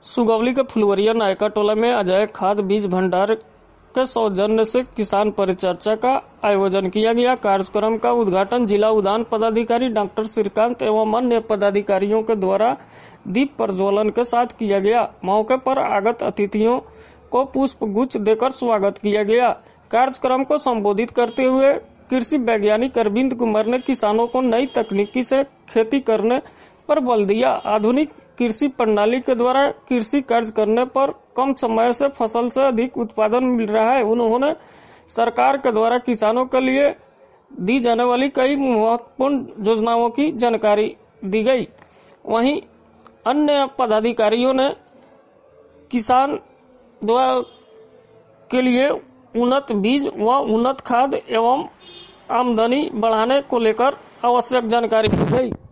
सुगौली के फुलवरिया नायका टोला में अजय खाद बीज भंडार के सौजन्य से किसान परिचर्चा का आयोजन किया गया। कार्यक्रम का उद्घाटन जिला उद्यान पदाधिकारी डॉक्टर श्रीकांत एवं अन्य पदाधिकारियों के द्वारा दीप प्रज्वलन के साथ किया गया। मौके पर आगत अतिथियों को पुष्प गुच्छ देकर स्वागत किया गया। कार्यक्रम को संबोधित करते हुए कृषि वैज्ञानिक अरविंद कुमार ने किसानों को नई तकनीकी से खेती करने पर बल दिया। आधुनिक कृषि प्रणाली के द्वारा कृषि कार्य करने पर कम समय से फसल से अधिक उत्पादन मिल रहा है। उन्होंने सरकार के द्वारा किसानों के लिए दी जाने वाली कई महत्वपूर्ण योजनाओं की जानकारी दी गई। वहीं अन्य पदाधिकारियों ने किसान द्वारा के लिए उन्नत बीज व उन्नत खाद एवं आमदनी बढ़ाने को लेकर आवश्यक जानकारी दी गई।